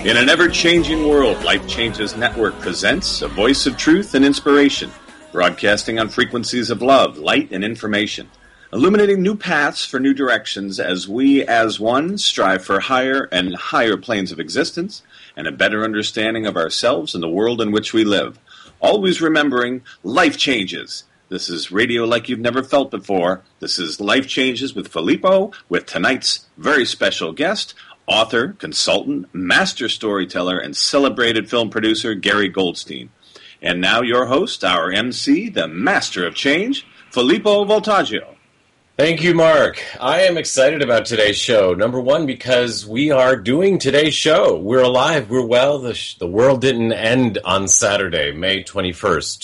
In an ever-changing world, Life Changes Network presents a voice of truth and inspiration, broadcasting on frequencies of love, light, and information, illuminating new paths for new directions as we, as one, strive for higher and higher planes of existence and a better understanding of ourselves and the world in which we live. Always remembering, life changes. This is radio like you've never felt before. This is Life Changes with Filippo, with tonight's very special guest, author, consultant, master storyteller, and celebrated film producer, Gary Goldstein. And now your host, our MC, the master of change, Filippo Voltaggio. Thank you, Mark. I am excited about today's show. Number one, because we are doing today's show. We're alive. We're well. The world didn't end on Saturday, May 21st,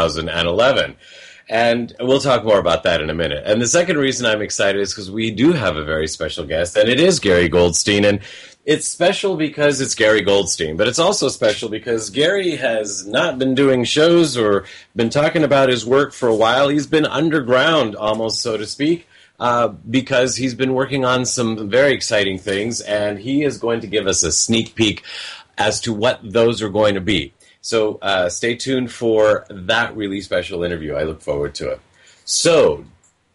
2011. And we'll talk more about that in a minute. And the second reason I'm excited is because we do have a very special guest, and it is Gary Goldstein. And it's special because it's Gary Goldstein, but it's also special because Gary has not been doing shows or been talking about his work for a while. He's been underground, almost, so to speak, because he's been working on some very exciting things, and he is going to give us a sneak peek as to what those are going to be. So stay tuned for that really special interview. I look forward to it. So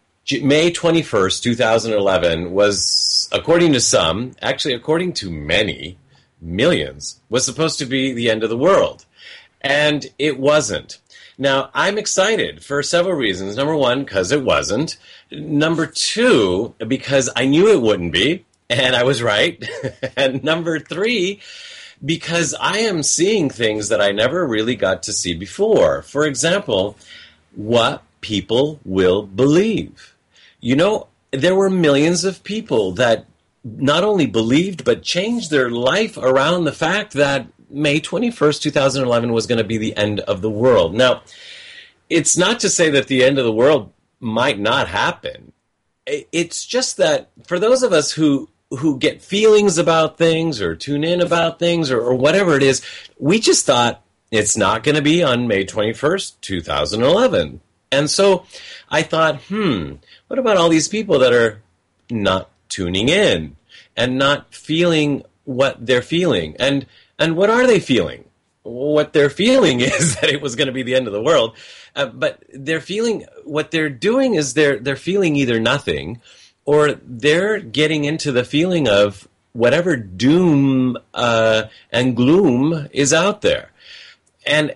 May 21st, 2011 was, according to some, actually according to many, millions, was supposed to be the end of the world. And it wasn't. Now, I'm excited for several reasons. Number one, because it wasn't. Number two, because I knew it wouldn't be, and I was right. And number three, because I am seeing things that I never really got to see before. For example, what people will believe. You know, there were millions of people that not only believed, but changed their life around the fact that May 21st, 2011 was going to be the end of the world. Now, it's not to say that the end of the world might not happen. It's just that for those of us who get feelings about things or tune in about things or whatever it is, we just thought it's not going to be on May 21st, 2011. And so I thought, what about all these people that are not tuning in and not feeling what they're feeling? And what are they feeling? What they're feeling is that it was going to be the end of the world. But they're feeling, what they're doing is they're feeling either nothing, or they're getting into the feeling of whatever doom and gloom is out there. And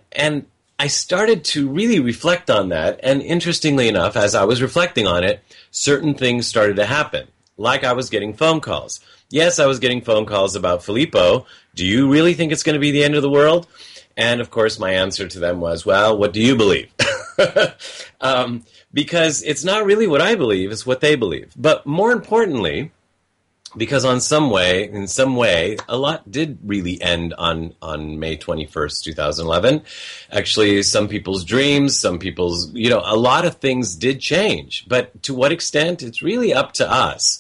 I started to really reflect on that, and interestingly enough, as I was reflecting on it, certain things started to happen. Like I was getting phone calls. Yes, I was getting phone calls about, Filippo, do you really think it's going to be the end of the world? And of course, my answer to them was, well, what do you believe? Because it's not really what I believe, it's what they believe. But more importantly, because in some way, a lot did really end on May 21st, 2011. Actually, some people's dreams, some people's, a lot of things did change. But to what extent, it's really up to us.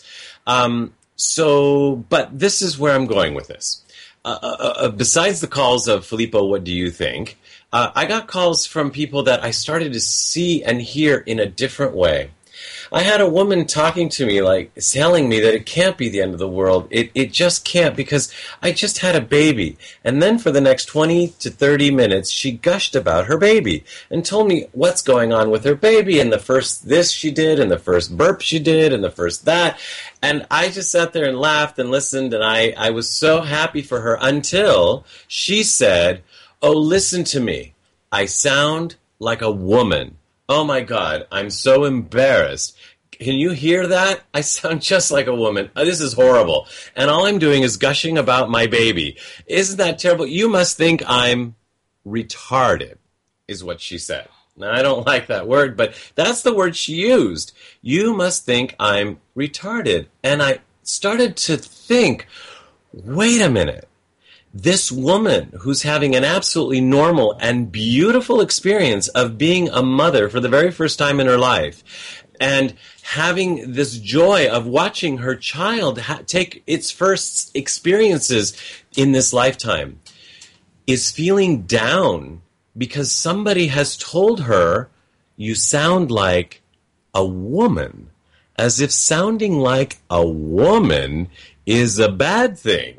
But this is where I'm going with this. Besides the calls of, Filippo, what do you think? I got calls from people that I started to see and hear in a different way. I had a woman talking to me, telling me that it can't be the end of the world. It just can't, because I just had a baby. And then for the next 20 to 30 minutes, she gushed about her baby and told me what's going on with her baby, and the first this she did, and the first burp she did, and the first that. And I just sat there and laughed and listened, and I was so happy for her until she said, oh, listen to me. I sound like a woman. Oh, my God, I'm so embarrassed. Can you hear that? I sound just like a woman. This is horrible. And all I'm doing is gushing about my baby. Isn't that terrible? You must think I'm retarded, is what she said. Now, I don't like that word, but that's the word she used. You must think I'm retarded. And I started to think, wait a minute. This woman who's having an absolutely normal and beautiful experience of being a mother for the very first time in her life, and having this joy of watching her child take its first experiences in this lifetime, is feeling down because somebody has told her, you sound like a woman, as if sounding like a woman is a bad thing.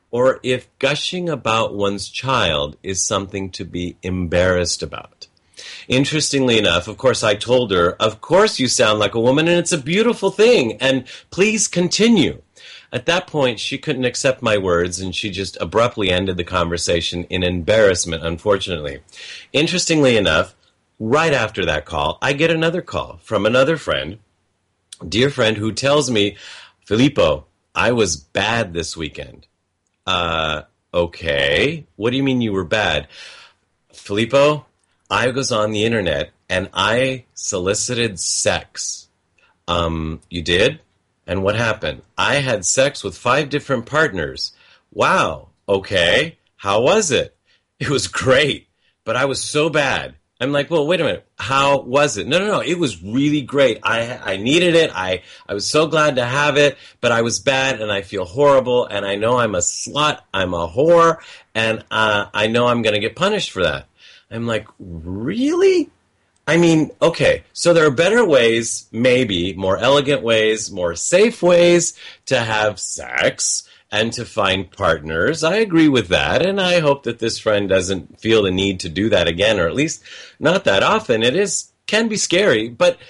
or if gushing about one's child is something to be embarrassed about. Interestingly enough, of course, I told her, of course you sound like a woman and it's a beautiful thing, and please continue. At that point, she couldn't accept my words, and she just abruptly ended the conversation in embarrassment, unfortunately. Interestingly enough, right after that call, I get another call from another friend, dear friend, who tells me, Filippo, I was bad this weekend. Okay. What do you mean you were bad? Filippo, I was on the internet and I solicited sex. You did? And what happened? I had sex with 5 different partners. Wow. Okay. How was it? It was great, but I was so bad. I'm like, well, wait a minute. How was it? No. It was really great. I needed it. I was so glad to have it, but I was bad and I feel horrible and I know I'm a slut. I'm a whore and I know I'm going to get punished for that. I'm like, really? I mean, okay, so there are better ways, maybe, more elegant ways, more safe ways to have sex and to find partners. I agree with that, and I hope that this friend doesn't feel the need to do that again, or at least not that often. It can be scary, but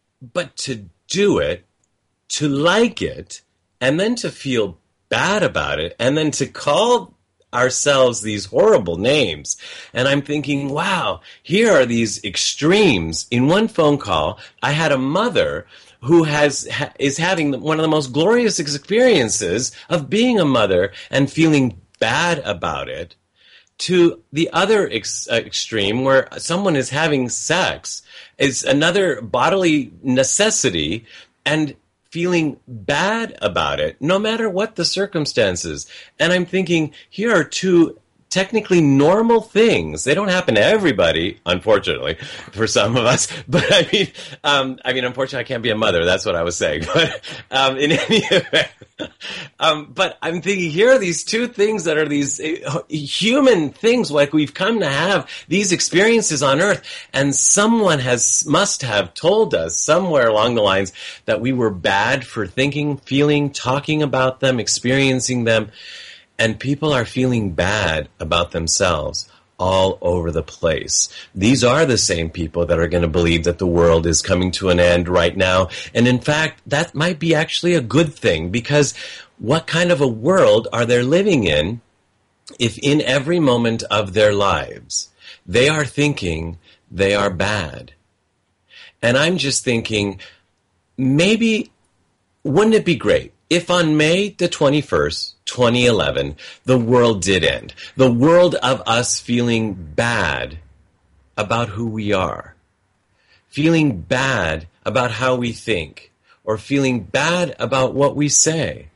to do it, to like it, and then to feel bad about it, and then to call ourselves these horrible names. And I'm thinking, wow, here are these extremes. In one phone call, I had a mother who is having one of the most glorious experiences of being a mother and feeling bad about it, to the other extreme where someone is having sex, is another bodily necessity, and feeling bad about it, no matter what the circumstances. And I'm thinking, here are 2 technically normal things. They don't happen to everybody, unfortunately, for some of us. But I mean, unfortunately, I can't be a mother. That's what I was saying. But in any event, but I'm thinking, here are these 2 things that are these human things, like we've come to have these experiences on Earth, and someone must have told us somewhere along the lines that we were bad for thinking, feeling, talking about them, experiencing them. And people are feeling bad about themselves all over the place. These are the same people that are going to believe that the world is coming to an end right now. And in fact, that might be actually a good thing, because what kind of a world are they living in if in every moment of their lives they are thinking they are bad? And I'm just thinking, maybe, wouldn't it be great if on May the 21st, 2011, the world did end? The world of us feeling bad about who we are, feeling bad about how we think, or feeling bad about what we say.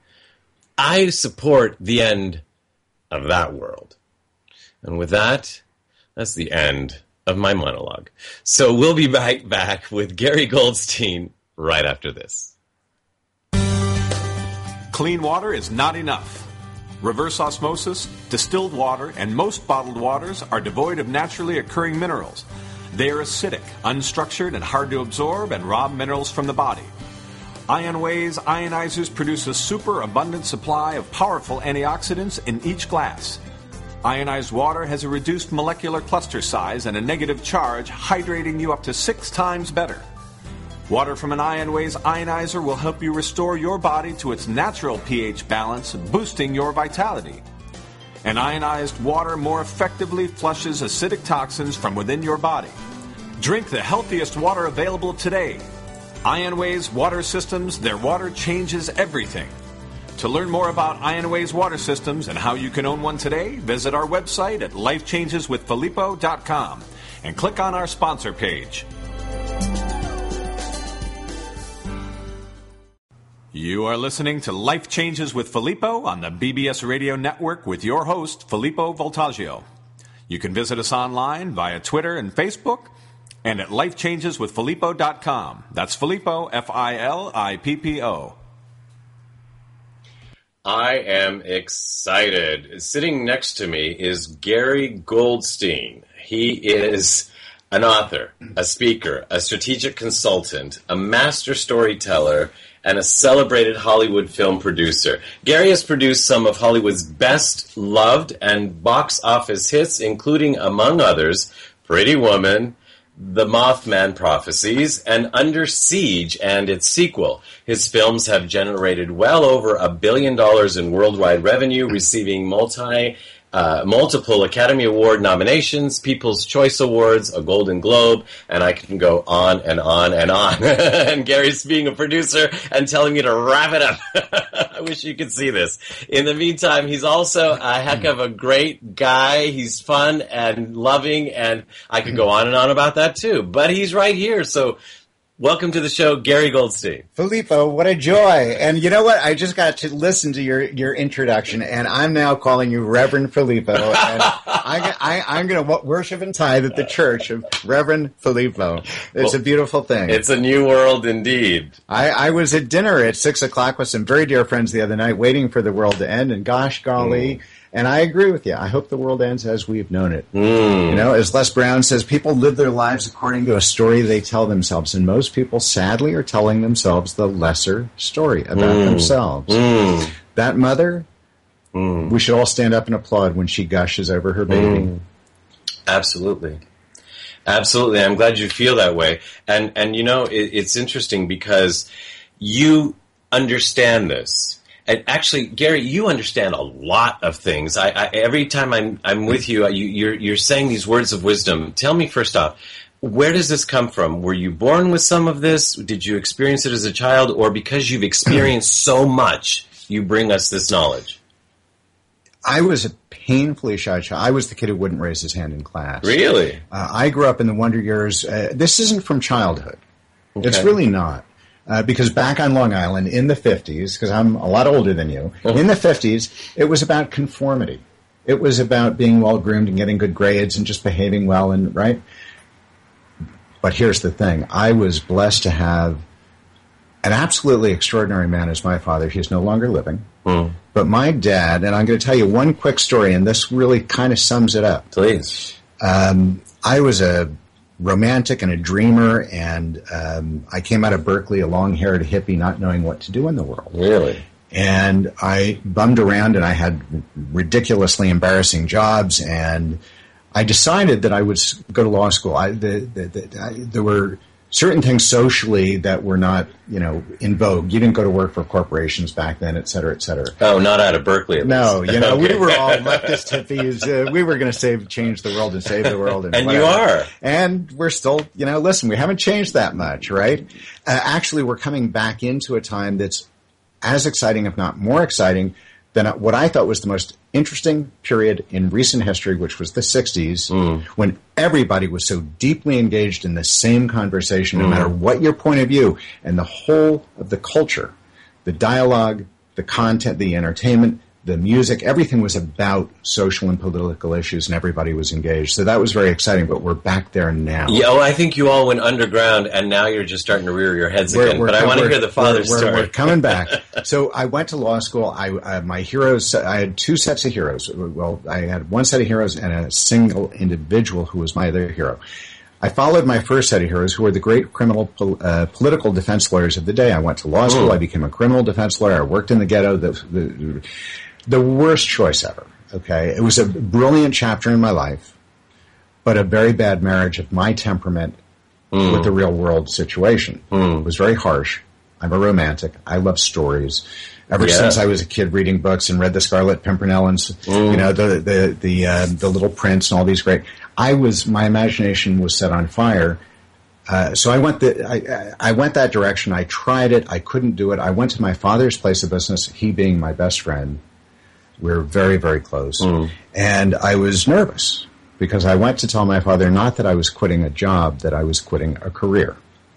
I support the end of that world. And with that, that's the end of my monologue. So we'll be right back with Gary Goldstein right after this. Clean water is not enough. Reverse osmosis, distilled water, and most bottled waters are devoid of naturally occurring minerals. They are acidic, unstructured, and hard to absorb, and rob minerals from the body. IonWay's ionizers produce a superabundant supply of powerful antioxidants in each glass. Ionized water has a reduced molecular cluster size and a negative charge, hydrating you up to 6 times better. Water from an IonWay's ionizer will help you restore your body to its natural pH balance, boosting your vitality. And ionized water more effectively flushes acidic toxins from within your body. Drink the healthiest water available today. IonWay's water systems, their water changes everything. To learn more about IonWay's water systems and how you can own one today, visit our website at lifechangeswithfilippo.com and click on our sponsor page. You are listening to Life Changes with Filippo on the BBS Radio Network with your host, Filippo Voltaggio. You can visit us online via Twitter and Facebook and at lifechangeswithfilippo.com. That's Filippo, Filippo. I am excited. Sitting next to me is Gary Goldstein. He is an author, a speaker, a strategic consultant, a master storyteller, and a celebrated Hollywood film producer. Gary has produced some of Hollywood's best loved and box office hits, including, among others, Pretty Woman, The Mothman Prophecies, and Under Siege and its sequel. His films have generated well over $1 billion in worldwide revenue, receiving multiple Academy Award nominations, People's Choice Awards, a Golden Globe, and I can go on and on and on. And Gary's being a producer and telling me to wrap it up. I wish you could see this. In the meantime, he's also a heck of a great guy. He's fun and loving, and I could go on and on about that too. But he's right here, so welcome to the show, Gary Goldstein. Filippo, what a joy. And you know what? I just got to listen to your introduction, and I'm now calling you Reverend Filippo. And I'm going to worship and tithe at the church of Reverend Filippo. It's a beautiful thing. It's a new world indeed. I was at dinner at 6 o'clock with some very dear friends the other night, waiting for the world to end, and gosh golly, and I agree with you. I hope the world ends as we've known it. You know, as Les Brown says, people live their lives according to a story they tell themselves, and most people, sadly, are telling themselves the lesser story about themselves. That mother, we should all stand up and applaud when she gushes over her baby. Absolutely. Absolutely. I'm glad you feel that way. And you know, it's interesting because you understand this. And actually, Gary, you understand a lot of things. Every time I'm with you, you're saying these words of wisdom. Tell me first off, where does this come from? Were you born with some of this? Did you experience it as a child? Or because you've experienced so much, you bring us this knowledge? I was a painfully shy child. I was the kid who wouldn't raise his hand in class. Really? I grew up in the wonder years. This isn't from childhood. Okay. It's really not. Because back on Long Island in the 50s, because I'm a lot older than you, in the 50s, it was about conformity. It was about being well-groomed and getting good grades and just behaving well, and right? But here's the thing. I was blessed to have an absolutely extraordinary man as my father. He's no longer living. But my dad, and I'm going to tell you one quick story, and this really kind of sums it up. Please. I was a romantic and a dreamer, and I came out of Berkeley, a long-haired hippie, not knowing what to do in the world. Really? And I bummed around, and I had ridiculously embarrassing jobs, and I decided that I would go to law school. There were certain things socially that were not, in vogue. You didn't go to work for corporations back then, et cetera, et cetera. Oh, not out of Berkeley, at no, least. Okay. We were all leftist hippies. We were going to change the world and save the world. And whatever. You are. And we're still, listen, we haven't changed that much, right? Actually, we're coming back into a time that's as exciting, if not more exciting, than what I thought was the most interesting period in recent history, which was the 60s, when everybody was so deeply engaged in the same conversation, no matter what your point of view, and the whole of the culture, the dialogue, the content, the entertainment, the music, everything was about social and political issues, and everybody was engaged. So that was very exciting, but we're back there now. Yeah, I think you all went underground, and now you're just starting to rear your heads again. But I want to hear the father's story. We're coming back. So I went to law school. My heroes, I had two sets of heroes. Well, I had one set of heroes and a single individual who was my other hero. I followed my first set of heroes, who were the great political defense lawyers of the day. I went to law school. I became a criminal defense lawyer. I worked in the ghetto. The worst choice ever, okay? It was a brilliant chapter in my life, but a very bad marriage of my temperament with the real-world situation. It was very harsh. I'm a romantic. I love stories. Ever since I was a kid reading books and read the Scarlet Pimpernel and, the Little Prince and all these great... my imagination was set on fire. So I went that direction. I tried it. I couldn't do it. I went to my father's place of business, he being my best friend. We were very, very close. And I was nervous because I went to tell my father not that I was quitting a job, that I was quitting a career.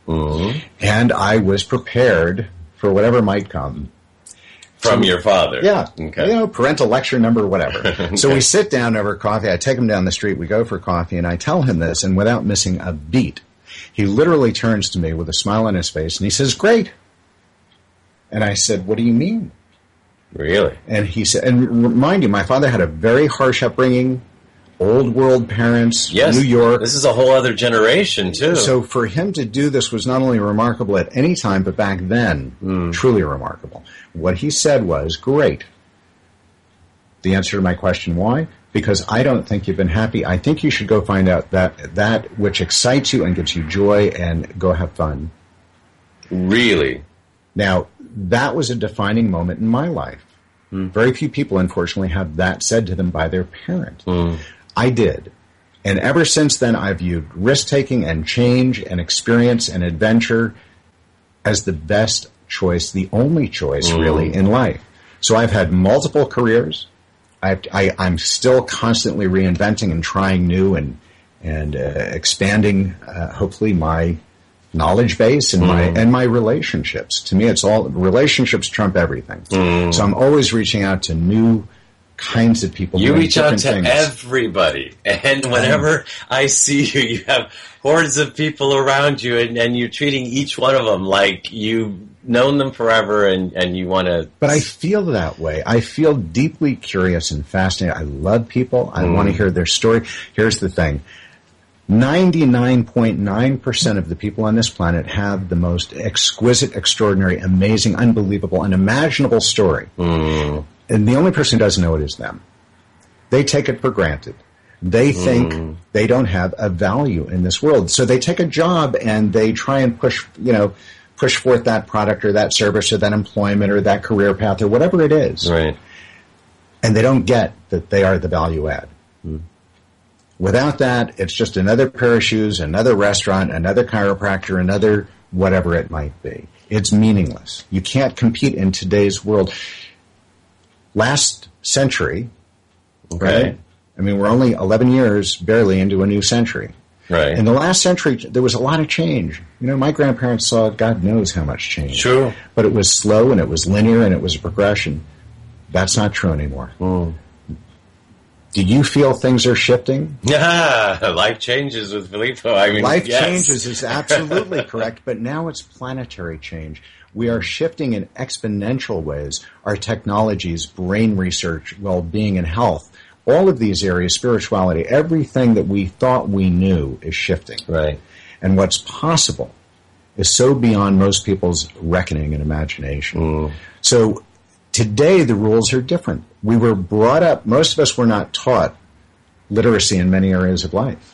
And I was prepared for whatever might come. From your father? Yeah. Okay. Parental lecture number, whatever. Okay. So we sit down over coffee. I take him down the street. We go for coffee, and I tell him this, and without missing a beat, he literally turns to me with a smile on his face, and he says, "Great." And I said, "What do you mean?" Really? And he said, and mind you, my father had a very harsh upbringing, old world parents, yes, New York. This is a whole other generation, too. So for him to do this was not only remarkable at any time, but back then, truly remarkable. What he said was, great. The answer to my question, why? Because I don't think you've been happy. I think you should go find out that which excites you and gives you joy and go have fun. Really? Now, that was a defining moment in my life. Very few people, unfortunately, have that said to them by their parent. I did. And ever since then, I've viewed risk-taking and change and experience and adventure as the best choice, the only choice, really, in life. So I've had multiple careers. I'm still constantly reinventing and trying new and expanding, hopefully, my knowledge base and my relationships. To me, it's all relationships trump everything. So I'm always reaching out to new kinds of people. You reach out to things. Everybody, and whenever I see you, you have hordes of people around you, and you're treating each one of them like you've known them forever, and you want to. But I feel that way. I feel deeply curious and fascinated. I love people. I want to hear their story. Here's the thing. 99.9% of the people on this planet have the most exquisite, extraordinary, amazing, unbelievable, unimaginable story. And the only person who doesn't know it is them. They take it for granted. They think they don't have a value in this world. So they take a job and they try and push forth that product or that service or that employment or that career path or whatever it is. Right. And they don't get that they are the value add. Without that, it's just another pair of shoes, another restaurant, another chiropractor, another whatever it might be. It's meaningless. You can't compete in today's world. Last century, right? I mean, we're only 11 years barely into a new century. Right. In the last century, there was a lot of change. You know, my grandparents saw God knows how much change. Sure. But it was slow and it was linear and it was a progression. That's not true anymore. Do you feel things are shifting? Yeah, life changes with Filippo. I mean, life changes is absolutely correct, but now it's planetary change. We are shifting in exponential ways. Our technologies, brain research, well-being, and health, all of these areas, spirituality, everything that we thought we knew is shifting. Right. And what's possible is so beyond most people's reckoning and imagination. So today the rules are different. We were brought up, most of us were not taught literacy in many areas of life.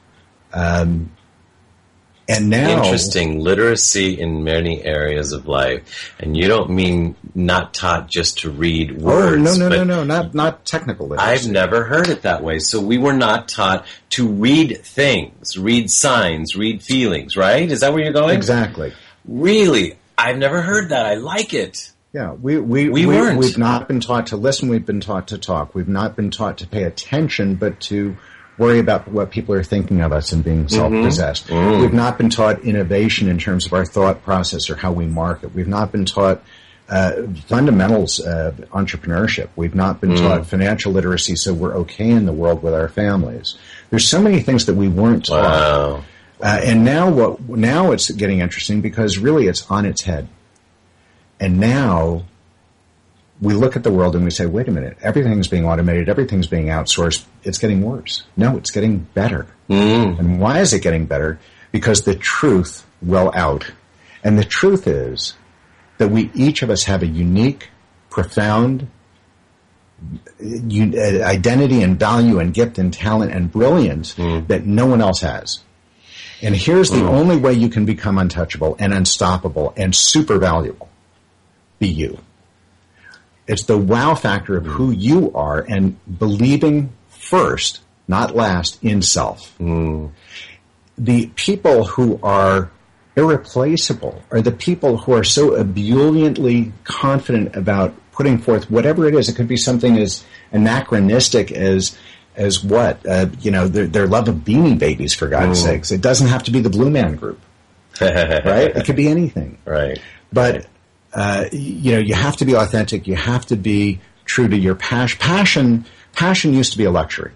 And now, interesting, literacy in many areas of life, and you don't mean not taught just to read words. No, not technical literacy. I've never heard it that way. So we were not taught to read things, read signs, read feelings. Right? Is that where you're going? Exactly. Really, I've never heard that. I like it. Yeah, we weren't. We've not been taught to listen. We've been taught to talk. We've not been taught to pay attention, but to worry about what people are thinking of us and being self-possessed. We've not been taught innovation in terms of our thought process or how we market. We've not been taught fundamentals of entrepreneurship. We've not been taught financial literacy, so we're okay in the world with our families. There's so many things that we weren't taught. Wow. And now it's getting interesting because really it's on its head. And now we look at the world and we say, wait a minute, everything's being automated, everything's being outsourced. It's getting worse. No, it's getting better. And why is it getting better? Because the truth will out. And the truth is that each of us have a unique, profound identity and value and gift and talent and brilliance that no one else has. And here's the only way you can become untouchable and unstoppable and super valuable. Be you. It's the wow factor of who you are and believing first, not last, in self. The people who are irreplaceable are the people who are so ebulliently confident about putting forth whatever it is. It could be something as anachronistic as what? Their love of Beanie Babies, for God's sakes. It doesn't have to be the Blue Man Group. Right? It could be anything. Right. But you have to be authentic. You have to be true to your passion. Passion used to be a luxury.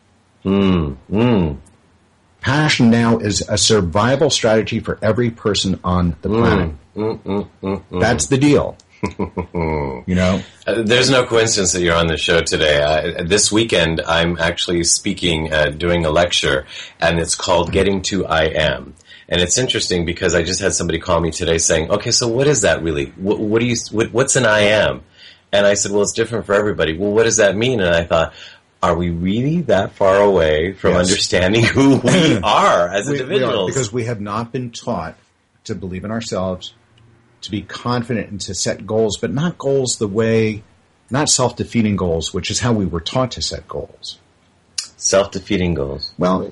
Passion now is a survival strategy for every person on the planet. That's the deal. You know? There's no coincidence that you're on the show today. This weekend, I'm actually speaking, doing a lecture, and it's called Getting to I Am. And it's interesting because I just had somebody call me today saying, okay, so what is that really? What's an I am? And I said, well, it's different for everybody. Well, what does that mean? And I thought, are we really that far away from understanding who we are as individuals? We are, because we have not been taught to believe in ourselves, to be confident and to set goals, but not goals not self-defeating goals, which is how we were taught to set goals. Self-defeating goals. Well,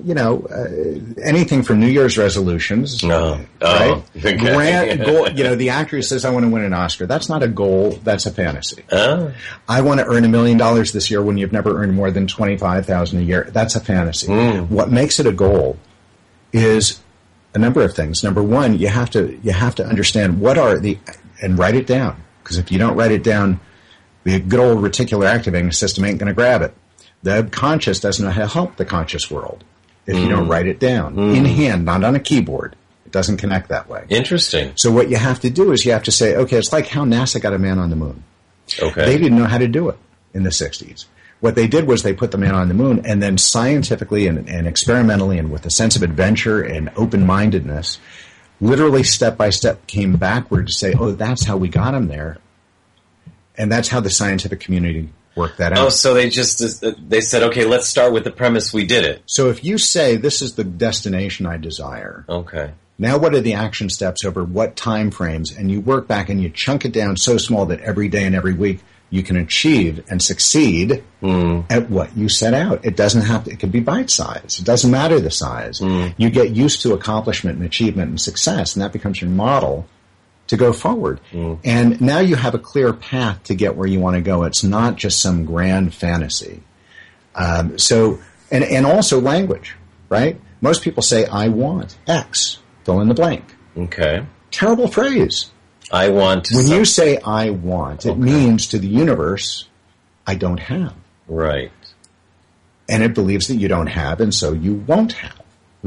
anything from New Year's resolutions. No. Right? Okay. Grand goal, the actor who says, I want to win an Oscar. That's not a goal. That's a fantasy. Oh. I want to earn $1 million this year when you've never earned more than $25,000 a year. That's a fantasy. What makes it a goal is a number of things. Number one, you have to understand and write it down. Because if you don't write it down, the good old reticular activating system ain't going to grab it. The conscious doesn't know how to help the conscious world if you don't write it down. In hand, not on a keyboard. It doesn't connect that way. Interesting. So what you have to do is you have to say, okay, it's like how NASA got a man on the moon. Okay. They didn't know how to do it in the 60s. What they did was they put the man on the moon, and then scientifically and experimentally and with a sense of adventure and open-mindedness, literally step by step came backward to say, oh, that's how we got him there. And that's how the scientific community work that out. Oh, so they said, okay, let's start with the premise we did it. So if you say, this is the destination I desire. Okay. Now what are the action steps over what time frames? And you work back and you chunk it down so small that every day and every week you can achieve and succeed at what you set out. It doesn't have to, it can be bite-sized. It doesn't matter the size. You get used to accomplishment and achievement and success, and that becomes your model to go forward. And now you have a clear path to get where you want to go. It's not just some grand fantasy. And also language, right? Most people say, I want X, fill in the blank. Okay. Terrible phrase. I want. When you say I want, it means to the universe, I don't have. Right. And it believes that you don't have, and so you won't have.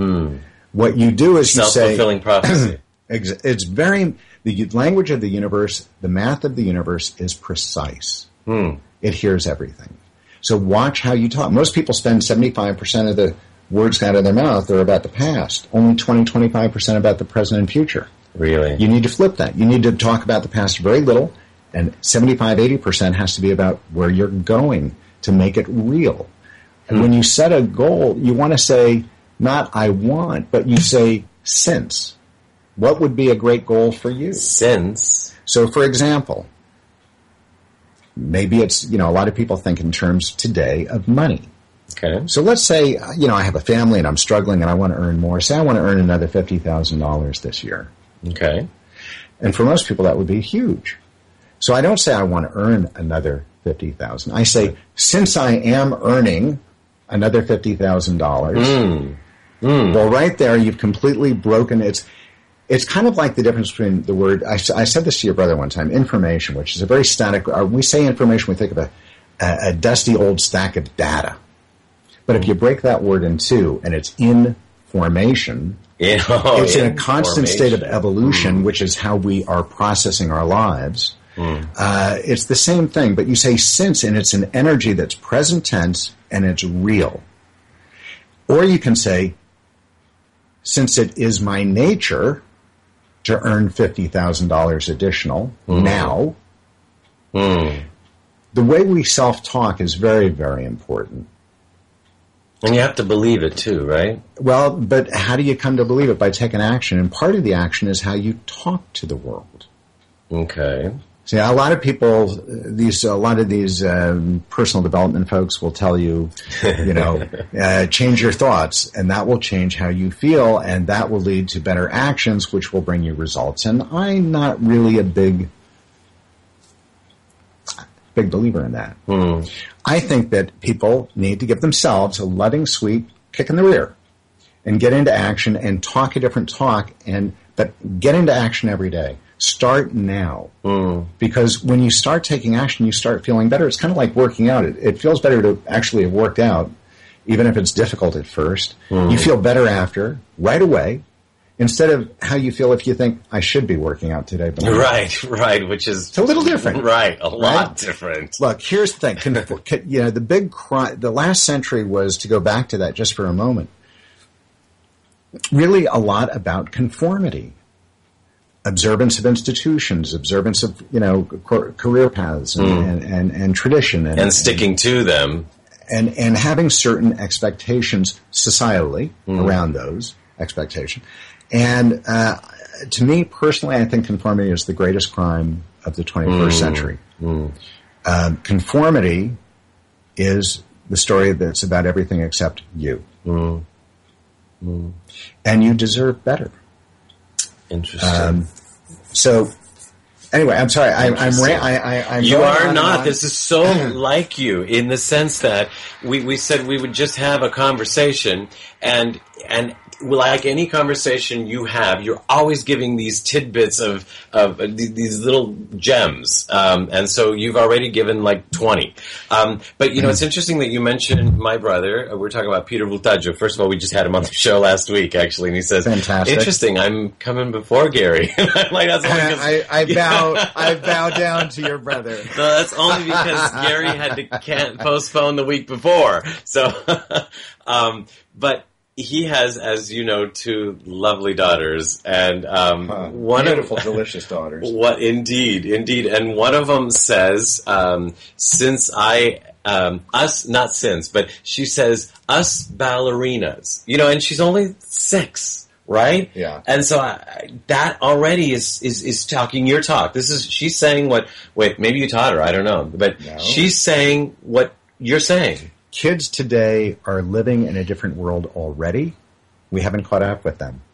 What you do is you say... Self-fulfilling prophecy. It's the language of the universe, the math of the universe is precise. It hears everything. So watch how you talk. Most people spend 75% of the words out of their mouth are about the past. Only 20-25% about the present and future. Really? You need to flip that. You need to talk about the past very little, and 75-80% has to be about where you're going to make it real. And when you set a goal, you want to say, not I want, but you say since. What would be a great goal for you? Since. So, for example, maybe it's, a lot of people think in terms today of money. Okay. So let's say, I have a family and I'm struggling and I want to earn more. Say I want to earn another $50,000 this year. Okay. And for most people, that would be huge. So I don't say I want to earn another $50,000. I say, since I am earning another $50,000, well, right there, you've completely broken it. It's kind of like the difference between the word, I said this to your brother one time, information, which is a very static, we say information, we think of a dusty old stack of data. But if you break that word in two, and it's information, it's in a constant state of evolution, which is how we are processing our lives. It's the same thing, but you say since, and it's an energy that's present tense, and it's real. Or you can say, since it is my nature to earn $50,000 additional now, the way we self-talk is very, very important. And you have to believe it too, right? Well, but how do you come to believe it? By taking action. And part of the action is how you talk to the world. Okay. See, a lot of people, a lot of these personal development folks will tell you, change your thoughts, and that will change how you feel, and that will lead to better actions, which will bring you results. And I'm not really a big believer in that. I think that people need to give themselves a loving, sweet kick in the rear and get into action and talk a different talk, but get into action every day. Start now. Because when you start taking action, you start feeling better. It's kind of like working out. It feels better to actually have worked out, even if it's difficult at first. You feel better after, right away. instead of how you feel if you think, I should be working out today. But Right, which is... It's a little different. Right, a lot different. Look, here's the thing. The big crime, the last century was, to go back to that just for a moment, really a lot about conformity. Observance of institutions, observance of, career paths and tradition. And sticking to them. And having certain expectations societally around those expectations. And to me, personally, I think conformity is the greatest crime of the 21st century. Conformity is the story that's about everything except you. And you deserve better. Interesting. So, anyway, I'm sorry. I'm you are not. This is so like you in the sense that we said we would just have a conversation, and like any conversation you have, you're always giving these tidbits of these little gems, and so you've already given like 20. But it's interesting that you mentioned my brother. We're talking about Peter Voltaggio. First of all, we just had him on the show last week, actually, and he says, "Fantastic, interesting. I'm coming before Gary." I'm like, that's only I bow down to your brother. No, that's only because Gary had to postpone the week before. So, but. He has, as you know, 2 lovely daughters, and beautiful, delicious daughters. What indeed, and one of them says, "Since but she says us ballerinas, and she's only 6, right? Yeah, and so that already is talking your talk. She's saying what? Wait, maybe you taught her, I don't know, but no. She's saying what you're saying." Kids today are living in a different world already. We haven't caught up with them.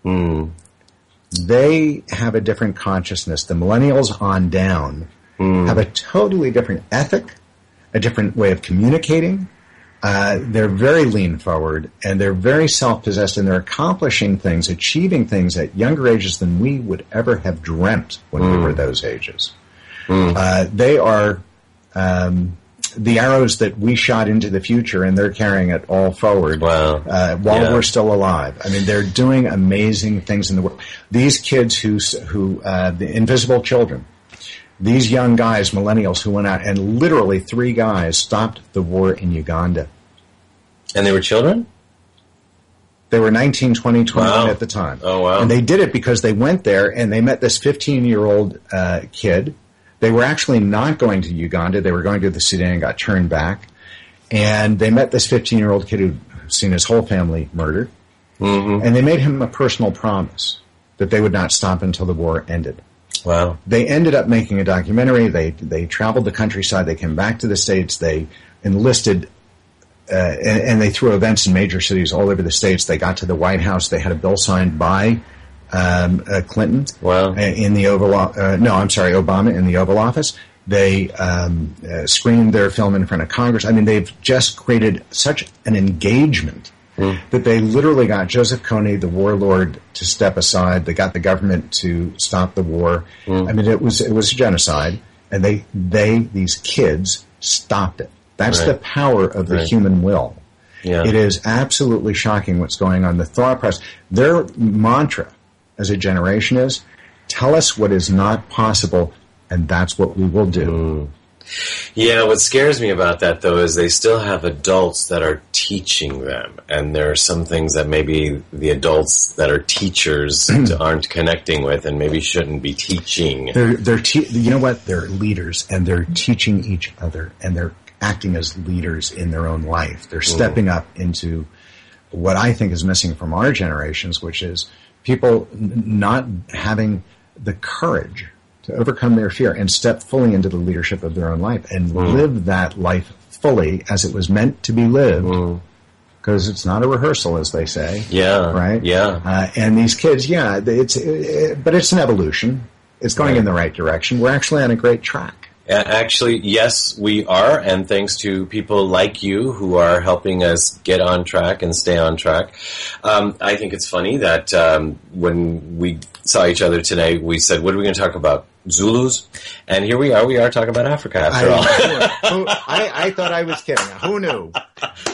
They have a different consciousness. The millennials on down have a totally different ethic, a different way of communicating. They're very lean forward, and they're very self-possessed, and they're accomplishing things, achieving things at younger ages than we would ever have dreamt when we were those ages. They are... the arrows that we shot into the future, and they're carrying it all forward while we're still alive. I mean, they're doing amazing things in the world. These kids who the invisible children, these young guys, millennials, who went out, and literally 3 guys stopped the war in Uganda. And they were children? They were 19, 20, 21 at the time. Oh, wow. And they did it because they went there, and they met this 15-year-old kid. They were actually not going to Uganda. They were going to the Sudan and got turned back. And they met this 15-year-old kid who'd seen his whole family murdered. And they made him a personal promise that they would not stop until the war ended. Wow. They ended up making a documentary. They traveled the countryside. They came back to the States. They enlisted, and they threw events in major cities all over the States. They got to the White House. They had a bill signed by Clinton in the Obama in the Oval Office. They screened their film in front of Congress. I mean, they've just created such an engagement that they literally got Joseph Kony, the warlord, to step aside. They got the government to stop the war. I mean, it was a genocide, and these kids stopped it. That's the power of the human will. Yeah. It is absolutely shocking what's going on. The thought process, their mantra as a generation is, tell us what is not possible, and that's what we will do. Yeah, what scares me about that, though, is they still have adults that are teaching them, and there are some things that maybe the adults that are teachers aren't connecting with and maybe shouldn't be teaching. You know what? They're leaders, and they're teaching each other, and they're acting as leaders in their own life. They're stepping up into what I think is missing from our generations, which is people not having the courage to overcome their fear and step fully into the leadership of their own life and live that life fully as it was meant to be lived. Because it's not a rehearsal, as they say. Yeah. Right? Yeah. And these kids, but it's an evolution. It's going in the right direction. We're actually on a great track. Actually, yes, we are, and thanks to people like you who are helping us get on track and stay on track. I think it's funny that when we saw each other today, we said, what are we going to talk about? Zulus? And here we are talking about Africa after all. I thought I was kidding. Who knew?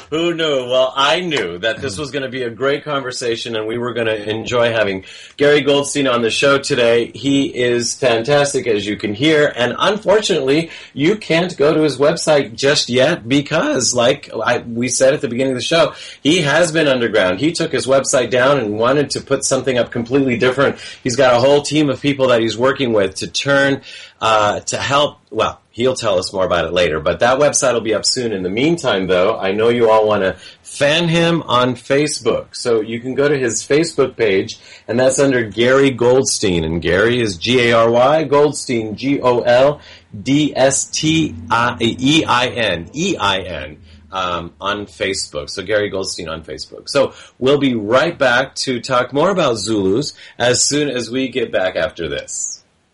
Who knew? Well, I knew that this was going to be a great conversation, and we were going to enjoy having Gary Goldstein on the show today. He is fantastic, as you can hear, and unfortunately, you can't go to his website just yet because, like we said at the beginning of the show, he has been underground. He took his website down and wanted to put something up completely different. He's got a whole team of people that he's working with to turn, to help, well, he'll tell us more about it later, but that website will be up soon. In the meantime, though, I know you all want to fan him on Facebook. So you can go to his Facebook page, and that's under Gary Goldstein. And Gary is G-A-R-Y, Goldstein, G-O-L-D-S-T-E-I-N, E-I-N, on Facebook. So Gary Goldstein on Facebook. So we'll be right back to talk more about Zulus as soon as we get back after this.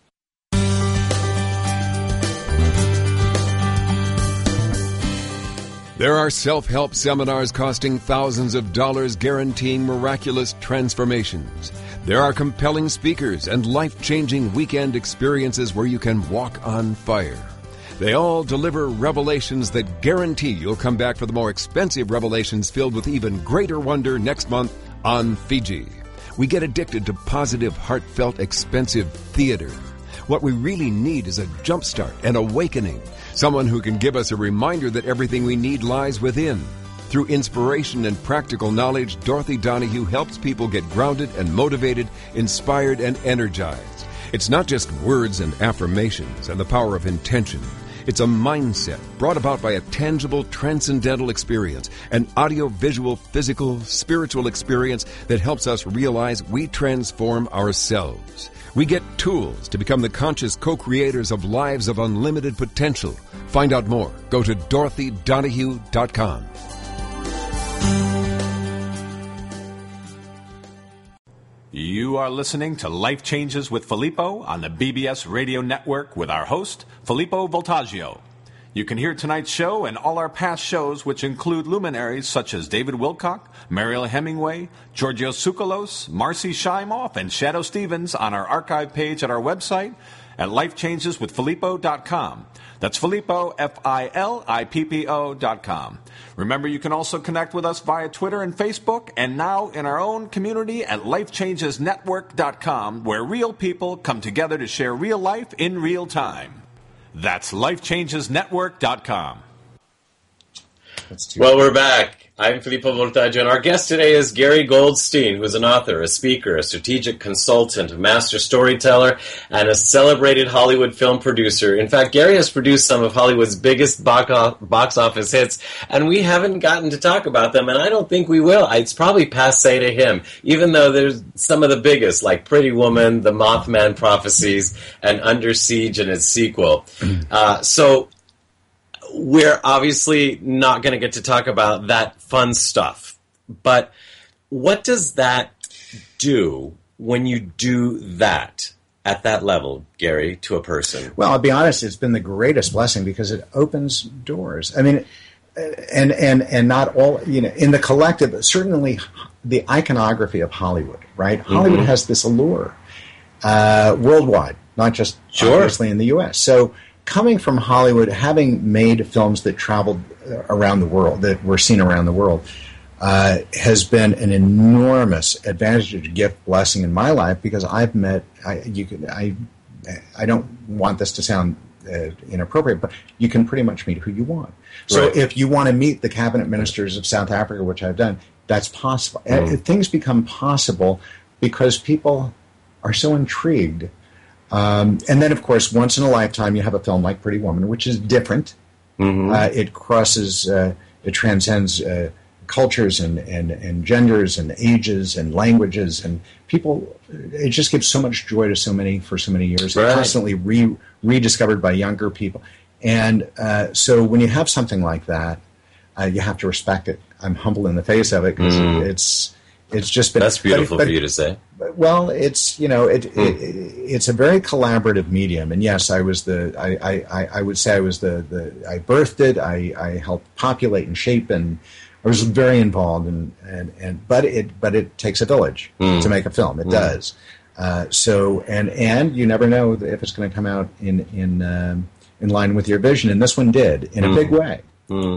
There are self-help seminars costing thousands of dollars guaranteeing miraculous transformations. There are compelling speakers and life-changing weekend experiences where you can walk on fire. They all deliver revelations that guarantee you'll come back for the more expensive revelations filled with even greater wonder next month on Fiji. We get addicted to positive, heartfelt, expensive theater. What we really need is a jumpstart, an awakening. Someone who can give us a reminder that everything we need lies within. Through inspiration and practical knowledge, Dorothy Donahue helps people get grounded and motivated, inspired and energized. It's not just words and affirmations and the power of intention. It's a mindset brought about by a tangible, transcendental experience, an audio-visual, physical, spiritual experience that helps us realize we transform ourselves. We get tools to become the conscious co-creators of lives of unlimited potential. Find out more. Go to DorothyDonahue.com. You are listening to Life Changes with Filippo on the BBS Radio Network with our host, Filippo Voltaggio. You can hear tonight's show and all our past shows, which include luminaries such as David Wilcock, Mariel Hemingway, Georgios Tsoukalos, Marcy Shimoff, and Shadow Stevens on our archive page at our website at lifechangeswithfilippo.com. That's Filippo, Filippo.com. Remember, you can also connect with us via Twitter and Facebook, and now in our own community at lifechangesnetwork.com, where real people come together to share real life in real time. That's lifechangesnetwork.com. Well, we're back. I'm Filippo Voltaggio, and our guest today is Gary Goldstein, who is an author, a speaker, a strategic consultant, a master storyteller, and a celebrated Hollywood film producer. In fact, Gary has produced some of Hollywood's biggest box office hits, and we haven't gotten to talk about them, and I don't think we will. It's probably passé to him, even though there's some of the biggest, like Pretty Woman, The Mothman Prophecies, and Under Siege and its sequel. So we're obviously not going to get to talk about that fun stuff. But what does that do when you do that at that level, Gary, to a person? Well, I'll be honest, it's been the greatest blessing because it opens doors. I mean, and not all, you know, in the collective, certainly the iconography of Hollywood, right? Mm-hmm. Hollywood has this allure worldwide, not just obviously in the U.S. So coming from Hollywood, having made films that traveled around the world, that were seen around the world, has been an enormous advantage, gift, blessing in my life because I've met. I don't want this to sound inappropriate, but you can pretty much meet who you want. So if you want to meet the cabinet ministers of South Africa, which I've done, that's possible. Things become possible because people are so intrigued. And then, of course, once in a lifetime, you have a film like Pretty Woman, which is different. Mm-hmm. It crosses, it transcends cultures and genders and ages and languages and people. It just gives so much joy to so many for so many years. Right. It's constantly rediscovered by younger people. And so when you have something like that, you have to respect it. I'm humble in the face of it because it's just been. That's beautiful for you to say. Well, it's it's a very collaborative medium, and yes, I was I would say I was I birthed it, I helped populate and shape, and I was very involved, but it takes a village to make a film. It does. So you never know if it's going to come out in line with your vision, and this one did in a big way.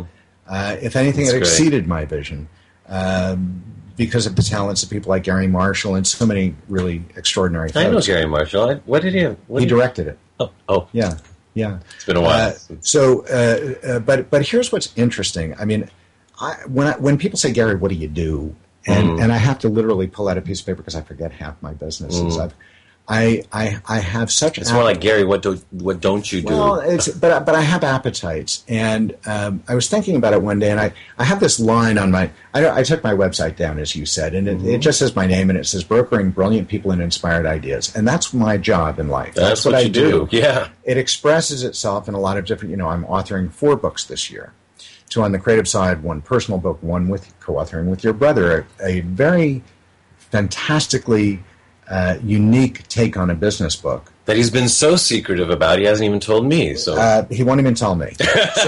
If anything, That's it great. exceeded my vision because of the talents of people like Gary Marshall and so many really extraordinary folks. I know Gary Marshall. What did he have? He directed it. Oh, Yeah. it's been a while. But here's what's interesting. I mean, when people say, Gary, what do you do? And I have to literally pull out a piece of paper because I forget half my businesses. I have such. It's more like, Gary, what don't you do? Well, but I have appetites, and I was thinking about it one day, and I have this line on my. I took my website down, as you said, and it just says my name, and it says brokering brilliant people and inspired ideas, and that's my job in life. That's what I do. Yeah, it expresses itself in a lot of different. I'm authoring 4 books this year. 2 on the creative side, 1 personal book, 1 with co-authoring with your brother, a very fantastically unique take on a business book that he's been so secretive about. He hasn't even told me. So he won't even tell me.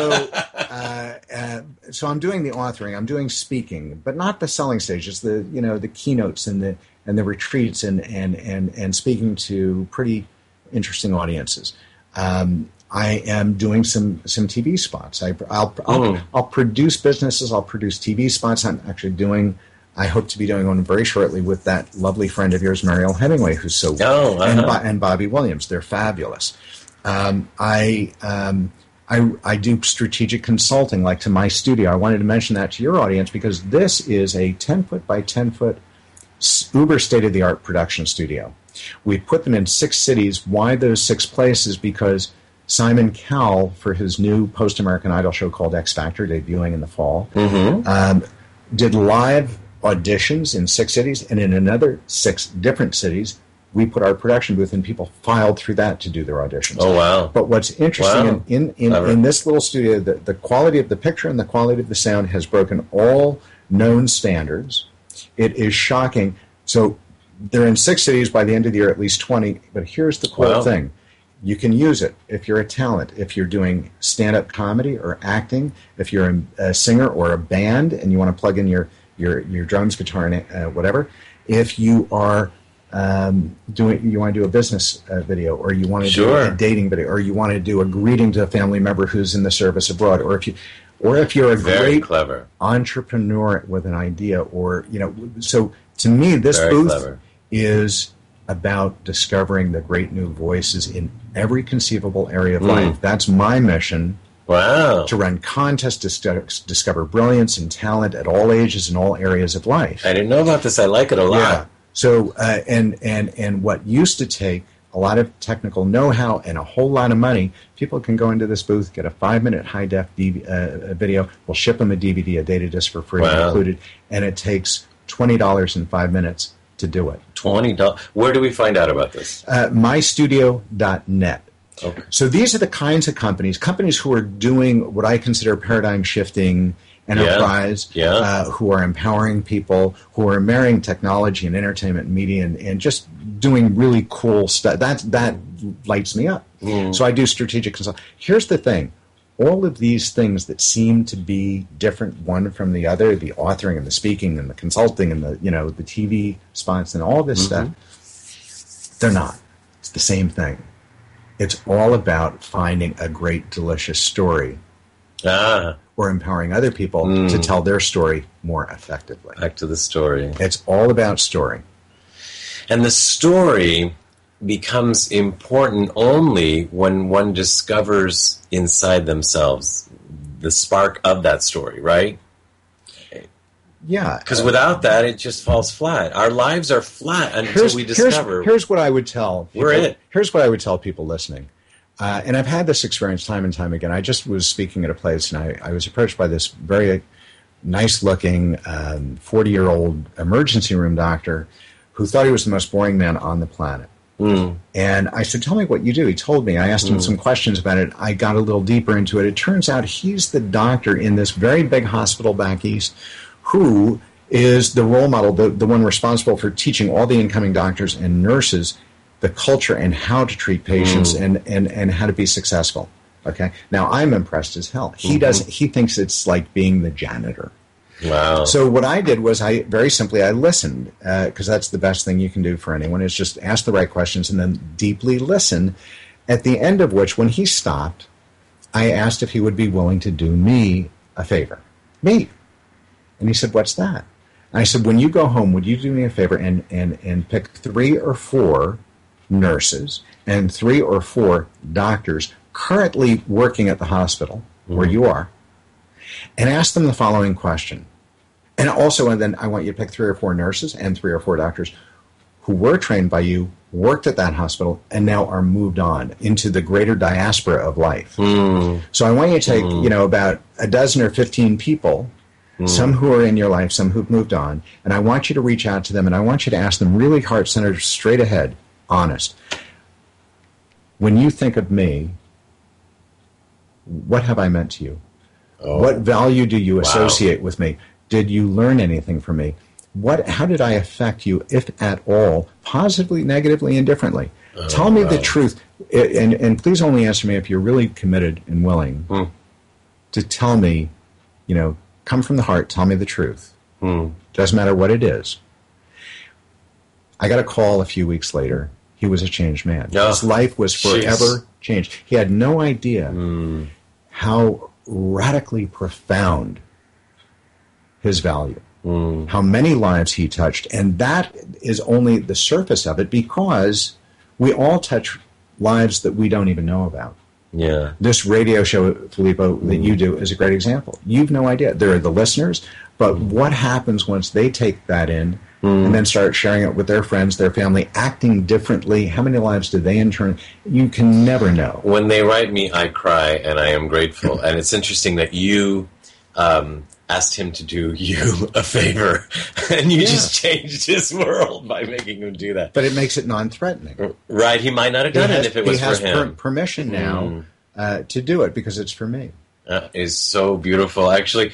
So I'm doing the authoring. I'm doing speaking, but not the selling stage. It's the keynotes and the retreats and speaking to pretty interesting audiences. I am doing some TV spots. I'll produce businesses. I'll produce TV spots. I'm actually I hope to be doing one very shortly with that lovely friend of yours, Mariel Hemingway, who's so and Bobby Williams. They're fabulous. I do strategic consulting, like to my studio. I wanted to mention that to your audience because this is a 10-foot by 10-foot uber state-of-the-art production studio. We put them in 6 cities. Why those 6 places? Because Simon Cowell, for his new post-American Idol show called X Factor, debuting in the fall, did live auditions in 6 cities, and in another 6 different cities, we put our production booth, and people filed through that to do their auditions. Oh, wow. But what's interesting in this little studio, the quality of the picture and the quality of the sound has broken all known standards. It is shocking. So they're in 6 cities, by the end of the year, at least 20. But here's the cool thing. You can use it if you're a talent, if you're doing stand-up comedy or acting, if you're a singer or a band and you want to plug in your drums, guitar, and whatever. If you are you want to do a business video, or you want to do a dating video, or you want to do a greeting to a family member who's in the service abroad, or if you're a very great clever entrepreneur with an idea, or So to me, this booth is about discovering the great new voices in every conceivable area of life. That's my mission. Wow. To run contests, discover brilliance and talent at all ages and all areas of life. I didn't know about this. I like it a lot. Yeah. So, and what used to take a lot of technical know-how and a whole lot of money, people can go into this booth, get a 5-minute high-def video. We'll ship them a DVD, a data disc for free included, and it takes $20 in 5 minutes to do it. $20. Where do we find out about this? mystudio.net. Okay. So these are the kinds of companies who are doing what I consider paradigm-shifting enterprise, who are empowering people, who are marrying technology and entertainment and media and just doing really cool stuff. That lights me up. So I do strategic consulting. Here's the thing. All of these things that seem to be different one from the other, the authoring and the speaking and the consulting and the the TV spots and all this stuff, they're not. It's the same thing. It's all about finding a great, delicious story or empowering other people to tell their story more effectively. Back to the story. It's all about story. And the story becomes important only when one discovers inside themselves the spark of that story, right? Yeah. Because without that, it just falls flat. Our lives are flat until we discover. Here's what I would tell people. Here's what I would tell people listening. And I've had this experience time and time again. I just was speaking at a place, and I was approached by this very nice-looking 40-year-old emergency room doctor who thought he was the most boring man on the planet. And I said, tell me what you do. He told me. I asked him some questions about it. I got a little deeper into it. It turns out he's the doctor in this very big hospital back east who is the role model, the one responsible for teaching all the incoming doctors and nurses the culture and how to treat patients and how to be successful. Okay? Now, I'm impressed as hell. He thinks it's like being the janitor. Wow. So what I did was I listened, because that's the best thing you can do for anyone, is just ask the right questions and then deeply listen, at the end of which, when he stopped, I asked if he would be willing to do me a favor. Me. And he said, what's that? And I said, when you go home, would you do me a favor and pick 3 or 4 nurses and 3 or 4 doctors currently working at the hospital where you are, and ask them the following question. And also, and then I want you to pick 3 or 4 nurses and 3 or 4 doctors who were trained by you, worked at that hospital, and now are moved on into the greater diaspora of life. So I want you to take, about a dozen or 15 people, some who are in your life, some who've moved on, and I want you to reach out to them, and I want you to ask them really heart-centered, straight ahead, honest. When you think of me, what have I meant to you? What value do you associate with me? Did you learn anything from me? How did I affect you, if at all, positively, negatively, indifferently? Tell me the truth, and please only answer me if you're really committed and willing to tell me, come from the heart, tell me the truth. Doesn't matter what it is. I got a call a few weeks later. He was a changed man. His life was forever changed. He had no idea how radically profound his value, how many lives he touched. And that is only the surface of it, because we all touch lives that we don't even know about. Yeah. This radio show, Filippo, that you do is a great example. You've no idea. There are the listeners, but what happens once they take that in and then start sharing it with their friends, their family, acting differently? How many lives do they in turn? You can never know. When they write me, I cry, and I am grateful. And it's interesting that you asked him to do you a favor, and you just changed his world by making him do that. But it makes it non-threatening. Right. He might not have done it if it was for him. He has permission now to do it because it's for me. Is so beautiful. Actually,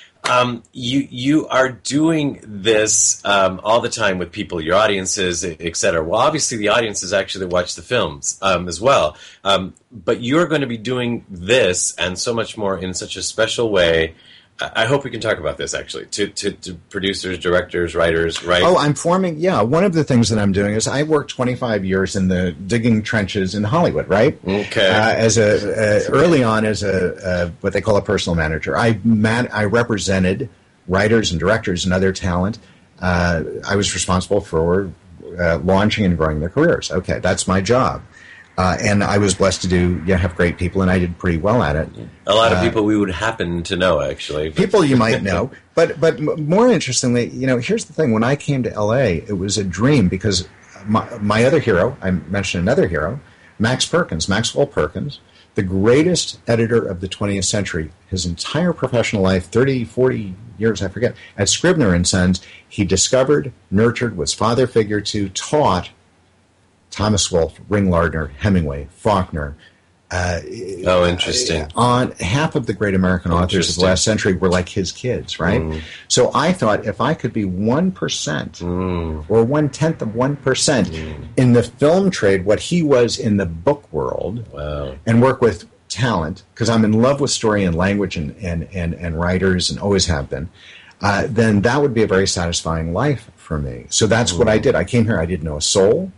you are doing this all the time with people, your audiences, etc. Well, obviously the audiences actually watch the films as well. But you're going to be doing this and so much more in such a special way. I hope we can talk about this, actually, to producers, directors, writers, right? Oh, I'm forming, one of the things that I'm doing is I worked 25 years in the digging trenches in Hollywood, right? Okay. Early on as what they call a personal manager. I represented writers and directors and other talent. I was responsible for launching and growing their careers. Okay, that's my job. And I was blessed to have great people, and I did pretty well at it. A lot of people we would happen to know, actually. People you might know. But more interestingly, here's the thing. When I came to L.A., it was a dream because my other hero, I mentioned another hero, Maxwell Perkins, the greatest editor of the 20th century, his entire professional life, 30, 40 years, I forget, at Scribner & Sons, he discovered, nurtured, was father figure to, taught Thomas Wolfe, Ring Lardner, Hemingway, Faulkner. Interesting. On half of the great American authors of the last century were like his kids, right? So I thought if I could be 1% or 1/10 of 1% in the film trade, what he was in the book world, and work with talent, because I'm in love with story and language and writers and always have been, then that would be a very satisfying life for me. So that's what I did. I came here, I didn't know a soul.